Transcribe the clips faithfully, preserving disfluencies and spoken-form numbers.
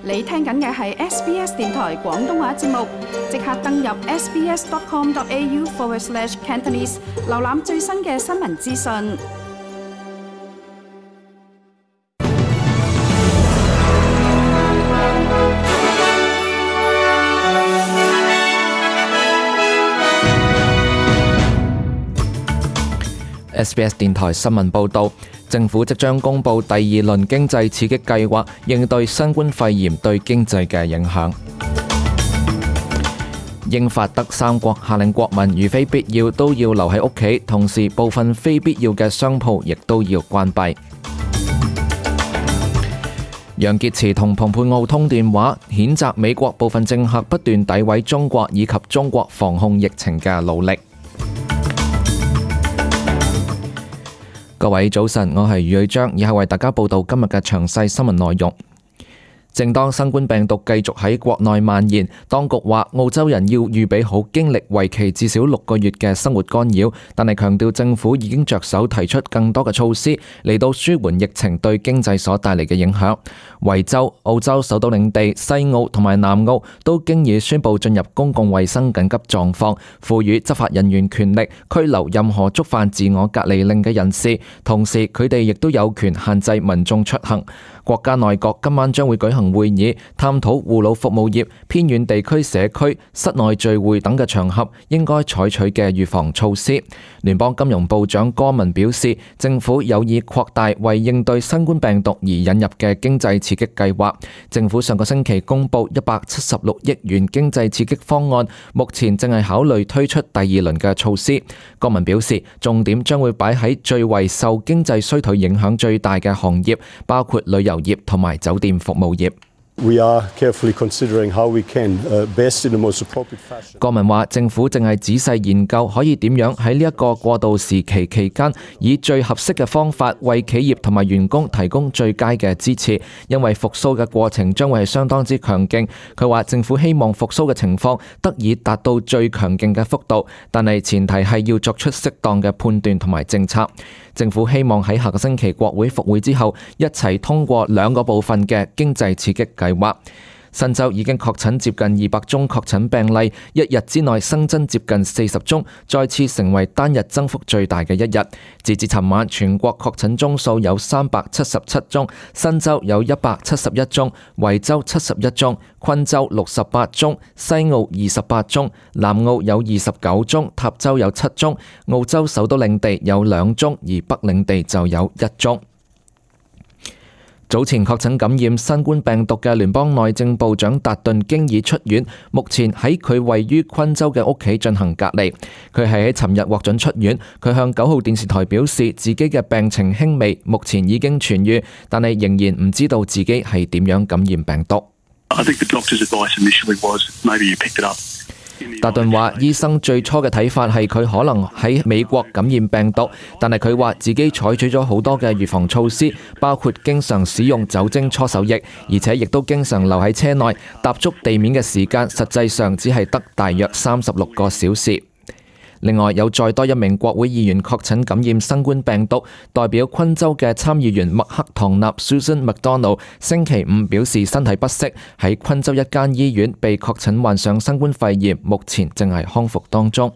你聽緊嘅係 S B S 電台廣東話節目，即刻登入 sbs.com.au forward slash Cantonese， 瀏覽最新嘅新聞資訊。 S B S 電台新聞報導，政府即將公布第二輪經濟刺激計劃，應對新冠肺炎對經濟嘅影響。英法德三國下令國民如非必要都要留喺屋企，同時部分非必要嘅商鋪亦都要關閉。楊潔篪同蓬佩奧通電話，譴責美國部分政客不斷詆毀中國以及中國防控疫情嘅努力。各位早晨，我係余瑞章，以下為大家報道今日嘅詳細新聞內容。正當新冠病毒繼續喺國內蔓延，當局話澳洲人要預備好經歷為期至少六個月嘅生活干擾，但係強調政府已經着手提出更多嘅措施嚟到舒緩疫情對經濟所帶嚟嘅影響。維州、澳洲首都領地、西澳同埋南澳都經已宣布進入公共衛生緊急狀況，賦予執法人員權力拘留任何觸犯自我隔離令嘅人士，同時佢哋亦都有權限制民眾出行。國家內閣今晚將會舉行會議，探討護老服務業、偏遠地區社區、室內聚會等嘅場合應該採取嘅預防措施。聯邦金融部長戈文表示，政府有意擴大為應對新冠病毒而引入嘅經濟刺激計劃。政府上個星期公布一百七十六億元經濟刺激方案，目前正係考慮推出第二輪嘅措施。戈文表示，重點將會擺喺最為受經濟衰退影響最大嘅行業，包括旅遊業同埋酒店服務業。 We are carefully considering how we can best in the most appropriate fashion. 郭文話，政府正係仔細研究可以點樣喺呢一個過渡時期期間，以最合適嘅方法為企業同埋員工提供最佳嘅支持，因為復甦嘅過程將會係相當之強勁。佢話政府希望復甦嘅情況得以達到最強勁嘅幅度，但係前提係要作出適當嘅判斷同埋政策。政府希望喺下個星期國會復會之後，一齊通過兩個部分嘅經濟刺激計劃。新州已經確診接近二百宗確診病例，一日之內新增接近四十宗，再次成為單日增幅最大嘅一日。截至尋晚，全國確診宗數有三百七十七宗，新州有一百七十一宗，維州七十一宗，昆州六十八宗，西澳二十八宗，南澳有二十九宗，塔州有七宗，澳洲首都領地有兩宗，而北領地就有一宗。早前確診感染新冠病毒嘅聯邦內政部長達頓經已出院，目前喺佢位於昆州嘅屋企進行隔離。佢係喺尋日獲准出院。佢向九號電視台表示自己嘅病情輕微，目前已經痊癒，但係仍然唔知道自己係點樣感染病毒。 I think the doctor's advice initially was maybe you picked it up. 達頓話醫生最初嘅睇法係佢可能喺美國感染病毒，但係佢話自己採取咗好多嘅預防措施，包括經常使用酒精搓手液，而且亦都經常留喺車內，踏足地面嘅時間實際上只係得大約三十六個小時。另外有再多一名國會議員確診感染新冠病毒，代表昆州嘅參議員麥克唐納 Susan McDonald 星期五表示身體不適，喺昆州一間醫院被確診患上新冠肺炎，目前正係康復當中。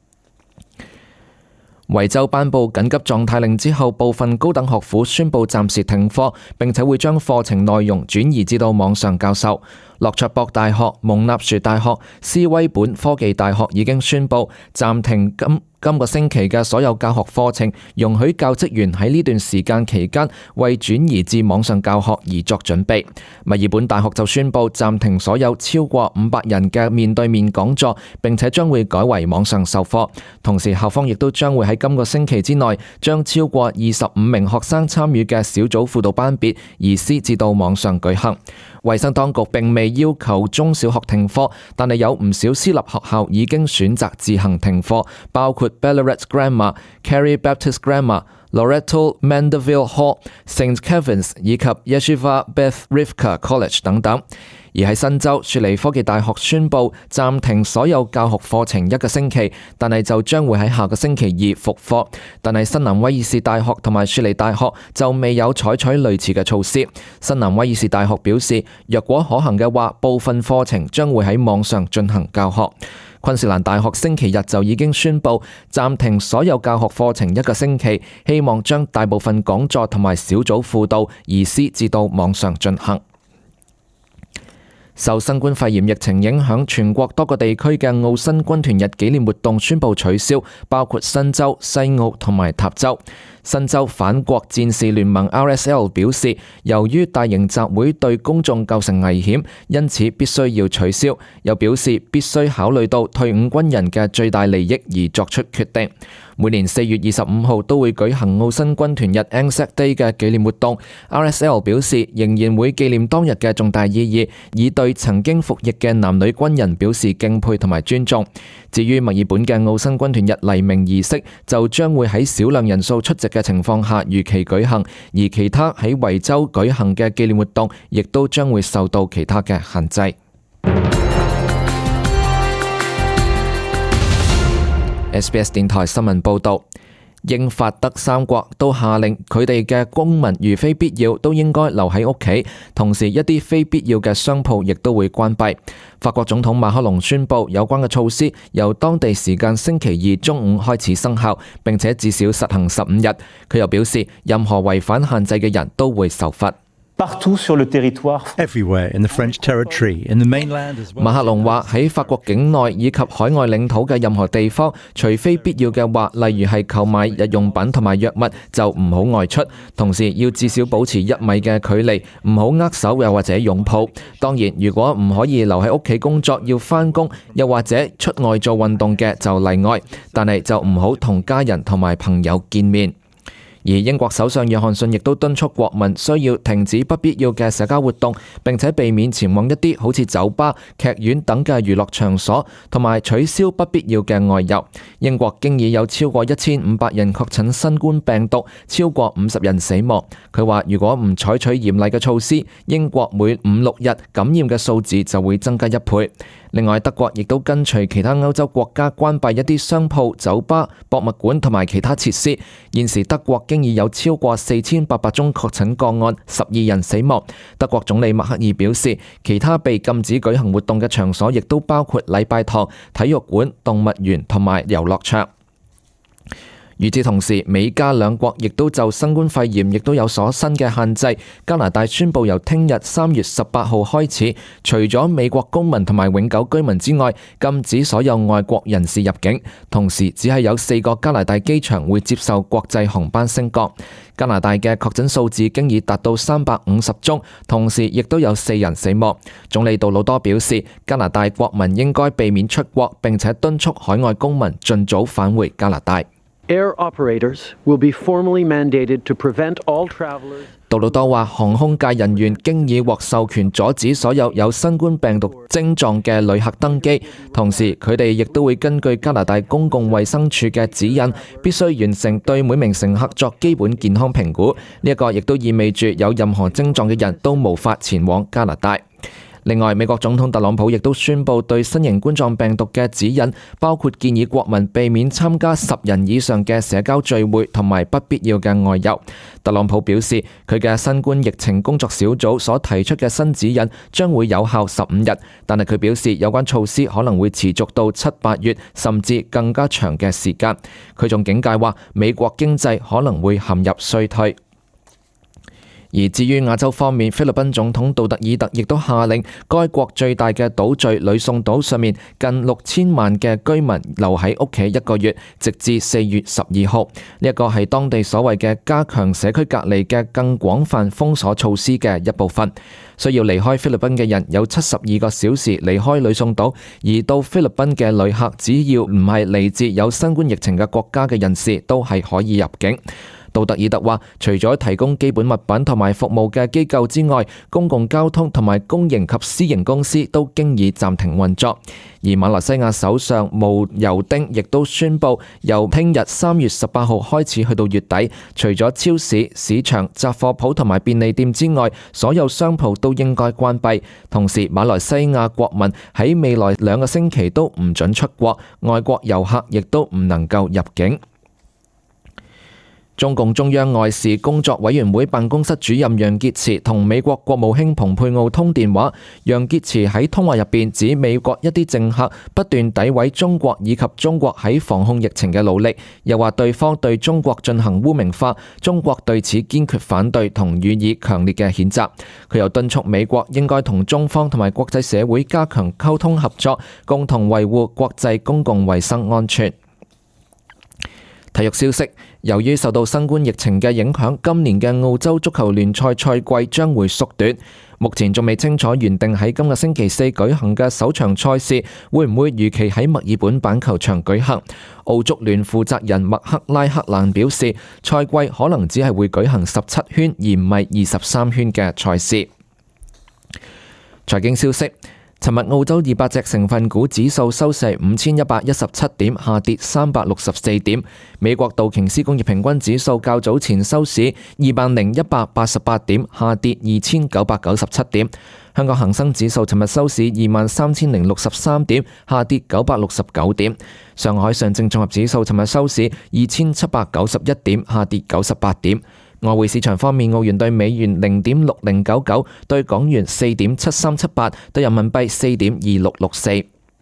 維州頒布緊急狀態令之後，部分高等學府宣布暫時停課，並且會將課程內容轉移至到網上教授。洛卓博大學、蒙納殊大學、斯威本科技大學已經宣布暫停今今個星期嘅所有教學課程，容許教職員喺呢段時間期間為轉移至網上教學而作準備。墨爾本大學就宣布暫停所有超過五百人嘅面對面講座，並且將會改為網上授課。同時校方亦都將會喺今個星期之內將超過二十五名學生參與嘅小組輔導班別移師至到網上舉行。衛生當局並未要求中小學停課，但係有唔少私立學校已經選擇自行停課，包括 Ballarat Grammar、Carey Baptist Grammar、Loreto Mandeville Hall、Saint Kevin's 以及 Yeshiva Beth Rivka College 等等。 而喺新州，雪梨科技大學宣布暫停所有教學課程一個星期，但係就將會喺下個星期二復課。但係新南威爾士大學同埋雪梨大學就未有採取類似嘅措施。新南威爾士大學表示，若果可行嘅話，部分課程將會喺網上進行教學。昆士蘭大學星期日就已經宣布暫停所有教學課程一個星期，希望將大部分講座同埋小組輔導移師至到網上進行。受新冠肺炎疫情影響，全國多個地區嘅澳新軍團日紀念活動宣布取消，包括新州、西澳同埋塔州。新州反國戰士聯盟 R S L 表示，由於大型集會對公眾構成危險，因此必須要取消。又表示必須考慮到退伍軍人嘅最大利益而作出決定。每年四月二十五號都會舉行澳新軍團日 Anzac Day 嘅紀念活動。R S L 表示仍然會紀念當日嘅重大意義，以對曾經服役嘅男女軍人表示敬佩同埋尊重。至於墨爾本嘅澳新軍團日黎明儀式，就將會喺少量人數出席嘅情況下如期舉行，而其他喺維州舉行嘅紀念活動亦都將會受到其他嘅限制。S B S 電台新聞報道，英法德三國都下令佢哋嘅公民如非必要都應該留喺屋企，同時一啲非必要嘅商鋪亦都會關閉。法國總統馬克龍宣布有關嘅措施由當地時間星期二中午開始生效，並且至少實行十五日。佢又表示，任何違反限制嘅人都會受罰。 Everywhere in the French territory, in the mainland as well. 馬克龍話喺法國境內以及海外領土嘅任何地方，除非必要嘅話，例如係購買日用品同埋藥物，就唔好外出。同時要至少保持一米嘅距離，唔好握手又或者擁抱。當然，如果唔可以留喺屋企工作，要返工，又或者出外做運動嘅就例外，但係就唔好同家人同埋朋友見面。而英國首相約翰遜亦都敦促國民需要停止不必要嘅社交活動，並且避免前往一啲好似酒吧、劇院等嘅娛樂場所，同埋取消不必要嘅外遊。英國經已有超過一千五百人確診新冠病毒，超過五十人死亡。佢話如果唔採取嚴厲嘅措施，英國每五六日感染嘅數字就會增加一倍。另外，德國亦都跟隨其他歐洲國家關閉一啲商鋪、酒吧、博物館同埋其他設施。現時德國經已有超過四千八百宗確診個案，十二人死亡。德國總理默克爾表示，其他被禁止舉行活動嘅場所亦都包括禮拜堂、體育館、動物園同埋遊樂場。與此同時，美加兩國亦都就新冠肺炎亦都有所新嘅限制。加拿大宣布由聽日三月十八號開始，除咗美國公民同埋永久居民之外，禁止所有外國人士入境。同時，只係有四個加拿大機場會接受國際航班升降。加拿大嘅確診數字經已達到三百五十宗，同時亦都有四人死亡。總理杜魯多表示，加拿大國民應該避免出國，並且敦促海外公民盡早返回加拿大。 Air operators will be formally mandated to prevent all travelers. 杜魯多話，航空界人員經已獲授權阻止所有有新冠病毒症狀嘅旅客登機，同時佢哋亦都會根據加拿大公共衛生署嘅指引，必須完成對每名乘客作基本健康評估。呢一個亦都意味住有任何症狀嘅人都無法前往加拿大。另外，美國總統特朗普亦都宣布對新型冠狀病毒嘅指引，包括建議國民避免參加十人以上嘅社交聚會同埋不必要嘅外遊。特朗普表示，佢嘅新冠疫情工作小組所提出嘅新指引將會有效十五日，但係佢表示有關措施可能會持續到七八月，甚至更加長嘅時間。佢仲警戒話，美國經濟可能會陷入衰退。而至於亞洲方面，菲律賓總統杜特爾特亦都下令該國最大嘅島嶼呂宋島上面近六千萬嘅居民留喺屋企一個月，直至四月十二號。呢一個係當地所謂嘅加強社區隔離嘅更廣泛封鎖措施嘅一部分。需要離開菲律賓嘅人有七十二個小時離開呂宋島，而到菲律賓嘅旅客只要唔係嚟自有新冠疫情嘅國家嘅人士，都係可以入境。 杜特爾特話，除咗提供基本物品同埋服務嘅機構之外，公共交通同埋公營及私營公司都經已暫停運作。而馬來西亞首相慕尤丁亦都宣布，由聽日三月十八號開始去到月底，除咗超市、市場、雜貨鋪同埋便利店之外，所有商鋪都應該關閉。同時，馬來西亞國民喺未來兩個星期都唔准出國，外國遊客亦都唔能夠入境。中共中央外事工作委員會辦公室主任楊潔篪同美國國務卿蓬佩奧通電話。楊潔篪喺通話入邊指美國一啲政客不斷詆毀中國以及中國喺防控疫情嘅努力，又話對方對中國進行污名化，中國對此堅決反對同予以強烈嘅譴責。佢又敦促美國應該同中方同埋國際社會加強溝通合作，共同維護國際公共衛生安全。體育消息，由於受到新冠疫情嘅影響，今年嘅澳洲足球聯賽賽季將會縮短。目前仲未清楚原定喺今個星期四舉行嘅首場賽事會唔會如期喺墨爾本板球場舉行。澳足聯負責人麥克拉克蘭表示，賽季可能只係會舉行十七圈而唔係二十三圈嘅賽事。財經消息，尋日澳洲二百隻成分股指數收市五千一百一十七點，下跌三百六十四點。美國道瓊斯工業平均指數較早前收市二萬零一百八十八點，下跌二千九百九十七點。香港恒生指數尋日收市二萬三千零六十三點，下跌九百六十九點。上海上證綜合指數尋日收市二千七百九十一點，下跌九十八點。外匯市場方面，澳元對美元零點六零九九，對港元四點七三七八，對人民幣四點二六六四。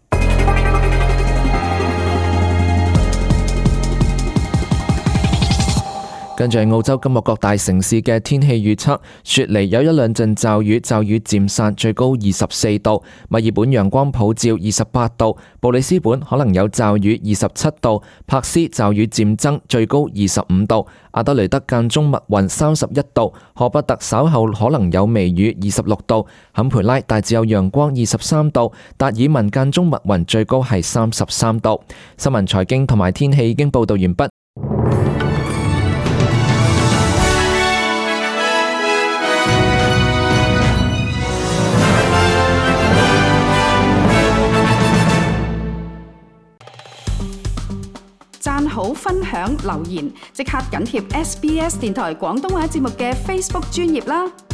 跟住係澳洲今日各大城市嘅天氣預測：雪梨有一兩陣驟雨，驟雨漸散，最高二十四度；墨爾本陽光普照，二十八度；布里斯本可能有驟雨，二十七度；柏斯驟雨漸增，最高二十五度；阿德雷德間中密雲，三十一度；荷伯特稍後可能有微雨，二十六度；坎培拉大致有陽光，二十三度；達爾文間中密雲，最高係三十三度。新聞、財經同埋天氣已經報道完畢。 讚好、分享、留言，即刻緊貼 S B S 電台廣東話節目嘅 Facebook 專頁啦！